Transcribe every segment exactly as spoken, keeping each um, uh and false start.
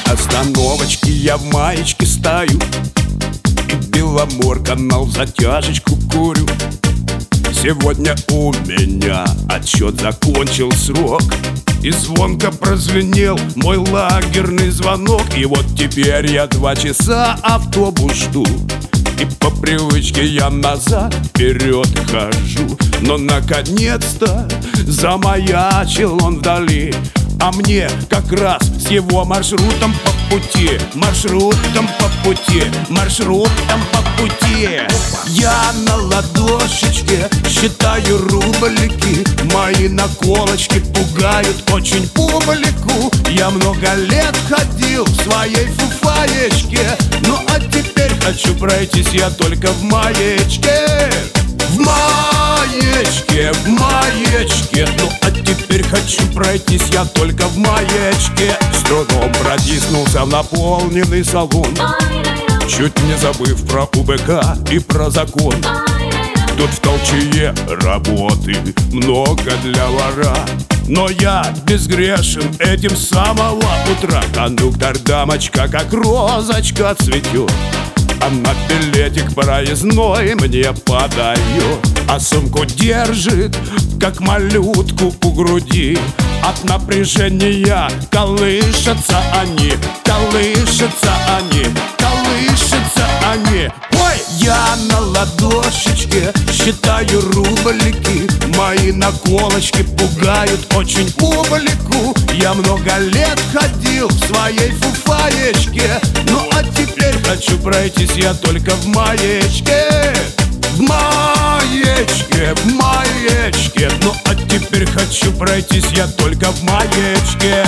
На остановочке я в маечке стою и Беломор канал в затяжечку курю. Сегодня у меня отсчет закончил срок, и звонко прозвенел мой лагерный звонок. И вот теперь я два часа автобус жду, и по привычке я назад, вперед хожу. Но наконец-то замаячил он вдали, а мне как раз с его маршрутом по пути, маршрутом по пути, маршрутом по пути. Я на ладошечке считаю рублики, мои наколочки пугают очень публику. Я много лет ходил в своей фуфаечке, ну а теперь хочу пройтись я только в маечке. В маечке, в маечке, ну а теперь хочу пройтись я только в маечке. С трудом протиснулся в наполненный салон, чуть не забыв про УБК и про закон. Тут в толчее работы много для вора, но я безгрешен этим с самого утра. Кондуктор дамочка как розочка цветет, она билетик проездной мне подает, а сумку держит, как малютку у груди. От напряжения колышутся они, колышутся они, колышутся они. Ой! Я на ладошечке считаю рублики, мои наколочки пугают очень публику. Я много лет ходил в своей фуфаечке, ну а теперь хочу пройтись я только в маечке. В маечке, в маечке, ну а теперь хочу пройтись я только в маечке.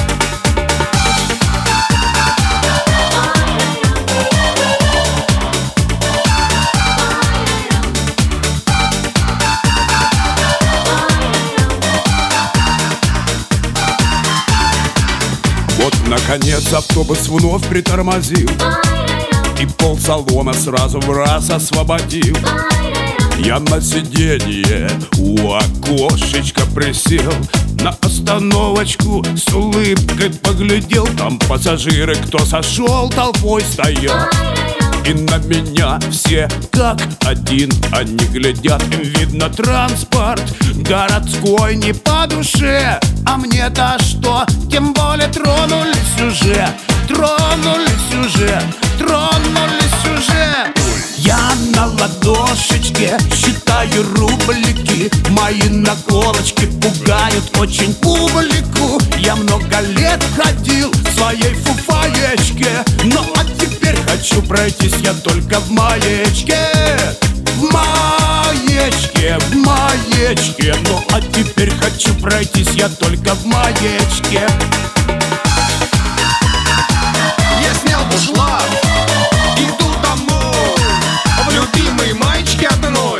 Вот, наконец, автобус вновь притормозил, и полсалона сразу в раз освободил. Я на сиденье у окошечка присел, на остановочку с улыбкой поглядел. Там пассажиры, кто сошел, толпой стоят, и на меня все как один они глядят. Им видно транспорт городской не по душе, а мне-то что, тем более тронулись уже, тронулись уже, тронулись уже. Я на ладошечке считаю рублики, мои наколочки пугают очень публику. Я много лет ходил в своей фуфаечке, ну а теперь хочу пройтись я только в маечке. В маечке, в маечке, ну а теперь хочу пройтись я только в маечке. Я снял бушлат, иду домой, в любимой маечке одной.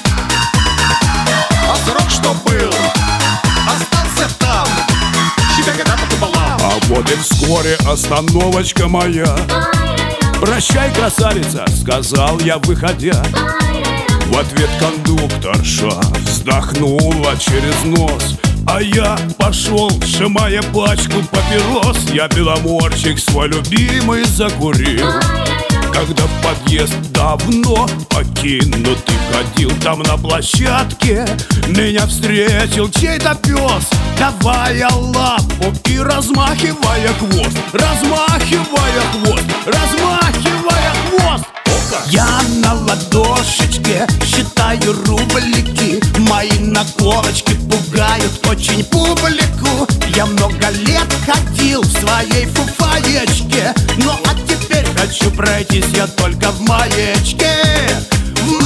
А срок что был, остался там, себя года пополам. А вот и вскоре остановочка моя. Прощай, красавица, сказал я, выходя. В ответ кондукторша вздохнула через нос, а я пошел, сжимая пачку папирос. Я Беломорчик свой любимый закурил, когда в подъезд давно покинутый ходил. Там на площадке меня встретил чей-то пес, давая лапу и размахивая хвост, размахивая хвост, размахивая хвост. Я на ладошечке считаю рублики, мои наколочки пугают очень публику. Я много лет ходил в своей фуфаечке, ну а теперь хочу пройтись я только в маечке. В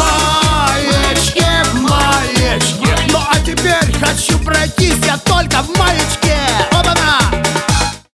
маечке, в маечке, ну а теперь хочу пройтись я только в маечке.